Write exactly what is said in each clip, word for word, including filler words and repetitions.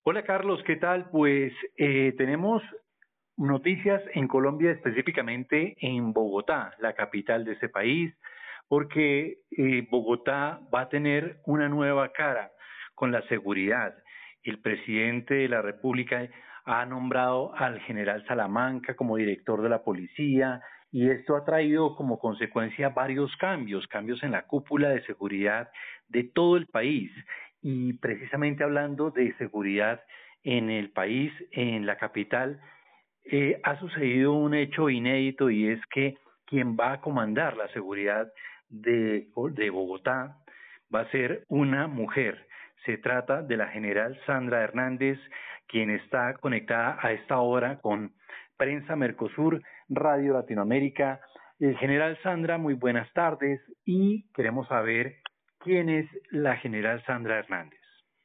Hola Carlos, ¿qué tal? Pues eh, tenemos noticias en Colombia, específicamente en Bogotá, la capital de ese país, porque eh, Bogotá va a tener una nueva cara con la seguridad. El presidente de la República ha nombrado al general Salamanca como director de la policía y esto ha traído como consecuencia varios cambios, cambios en la cúpula de seguridad de todo el país. Y precisamente hablando de seguridad en el país, en la capital, eh, ha sucedido un hecho inédito y es que quien va a comandar la seguridad de, de Bogotá va a ser una mujer. Se trata de la general Sandra Hernández, quien está conectada a esta hora con Prensa Mercosur, Radio Latinoamérica. El general Sandra, muy buenas tardes y queremos saber quién es la general Sandra Hernández.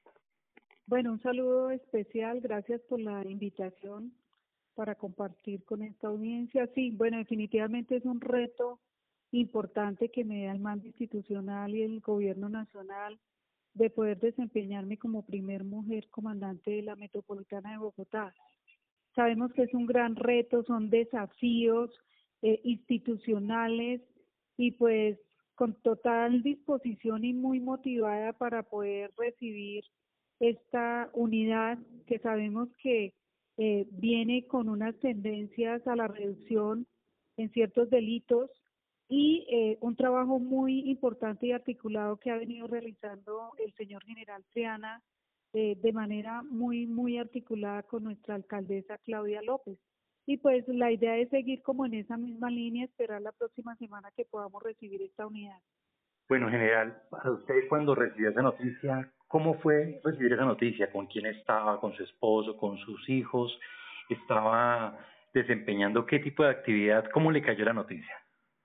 Bueno, un saludo especial, gracias por la invitación para compartir con esta audiencia. Sí, bueno, definitivamente es un reto importante que me da el mando institucional y el gobierno nacional de poder desempeñarme como primer mujer comandante de la Metropolitana de Bogotá. Sabemos que es un gran reto, son desafíos eh, institucionales y pues con total disposición y muy motivada para poder recibir esta unidad que sabemos que eh, viene con unas tendencias a la reducción en ciertos delitos y eh, un trabajo muy importante y articulado que ha venido realizando el señor general Triana eh, de manera muy, muy articulada con nuestra alcaldesa Claudia López. Y pues la idea es seguir como en esa misma línea, esperar la próxima semana que podamos recibir esta unidad. Bueno, general, para usted cuando recibió esa noticia, ¿cómo fue recibir esa noticia? ¿Con quién estaba? ¿Con su esposo? ¿Con sus hijos? ¿Estaba desempeñando qué tipo de actividad? ¿Cómo le cayó la noticia?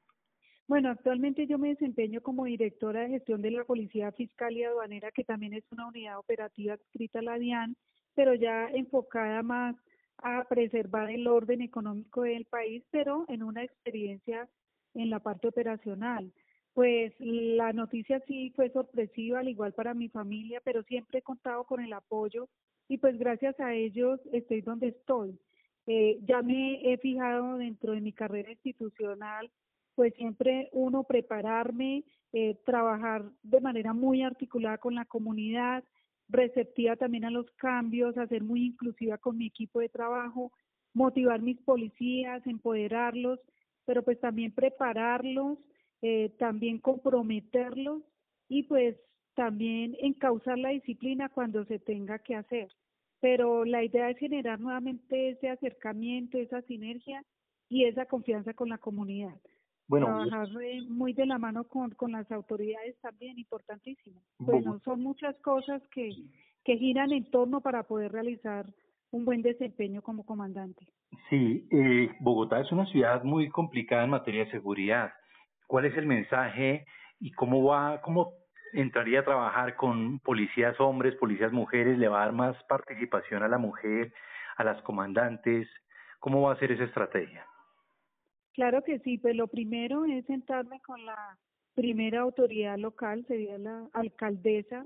Bueno, actualmente yo me desempeño como directora de gestión de la Policía Fiscal y Aduanera, que también es una unidad operativa adscrita a la DIAN, pero ya enfocada más a preservar el orden económico del país, pero en una experiencia en la parte operacional. Pues la noticia sí fue sorpresiva, al igual para mi familia, pero siempre he contado con el apoyo y pues gracias a ellos estoy donde estoy. Eh, ya me he fijado dentro de mi carrera institucional pues siempre uno prepararme, eh, trabajar de manera muy articulada con la comunidad, receptiva también a los cambios, a ser muy inclusiva con mi equipo de trabajo, motivar mis policías, empoderarlos, pero pues también prepararlos, eh, también comprometerlos y pues también encauzar la disciplina cuando se tenga que hacer. Pero la idea es generar nuevamente ese acercamiento, esa sinergia y esa confianza con la comunidad. Bueno, Trabajar eh, muy de la mano con, con las autoridades también, importantísimo. Bogotá, Bueno, son muchas cosas que, que giran en torno para poder realizar un buen desempeño como comandante. sí, eh, Bogotá es una ciudad muy complicada en materia de seguridad. ¿Cuál es el mensaje y cómo va, cómo entraría a trabajar con policías hombres, policías mujeres? ¿Le va a dar más participación a la mujer, a las comandantes? ¿Cómo va a ser esa estrategia? Claro que sí, pues lo primero es sentarme con la primera autoridad local, sería la alcaldesa,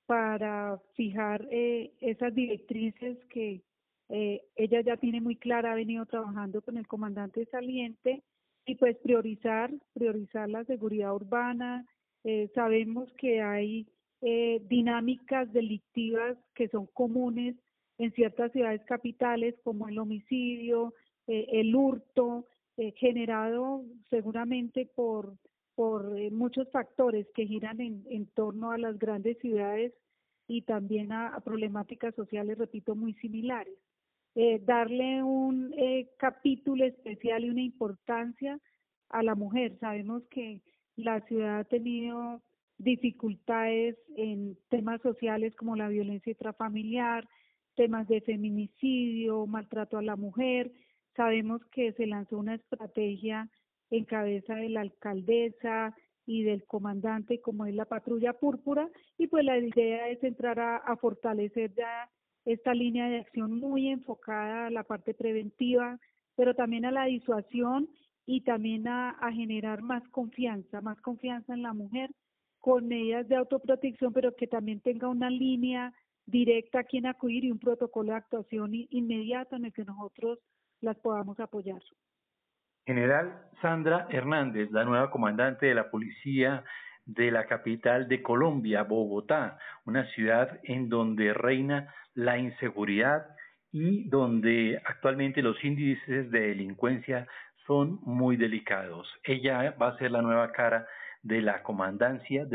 para fijar eh, esas directrices que eh, ella ya tiene muy clara, ha venido trabajando con el comandante saliente y pues priorizar, priorizar la seguridad urbana. Eh, sabemos que hay eh, dinámicas delictivas que son comunes en ciertas ciudades capitales como el homicidio, eh, el hurto, eh, generado seguramente por, por eh, muchos factores que giran en, en torno a las grandes ciudades y también a, a problemáticas sociales, repito, muy similares. Eh, darle un eh, capítulo especial y una importancia a la mujer. Sabemos que la ciudad ha tenido dificultades en temas sociales como la violencia intrafamiliar, temas de feminicidio, maltrato a la mujer. Sabemos que se lanzó una estrategia en cabeza de la alcaldesa y del comandante, como es la patrulla púrpura, y pues la idea es entrar a, a fortalecer ya esta línea de acción muy enfocada a la parte preventiva, pero también a la disuasión y también a, a generar más confianza, más confianza en la mujer, con medidas de autoprotección, pero que también tenga una línea directa a quién acudir y un protocolo de actuación inmediato en el que nosotros las podamos apoyar. General Sandra Hernández, la nueva comandante de la policía de la capital de Colombia, Bogotá, una ciudad en donde reina la inseguridad y donde actualmente los índices de delincuencia son muy delicados. Ella va a ser la nueva cara de la comandancia de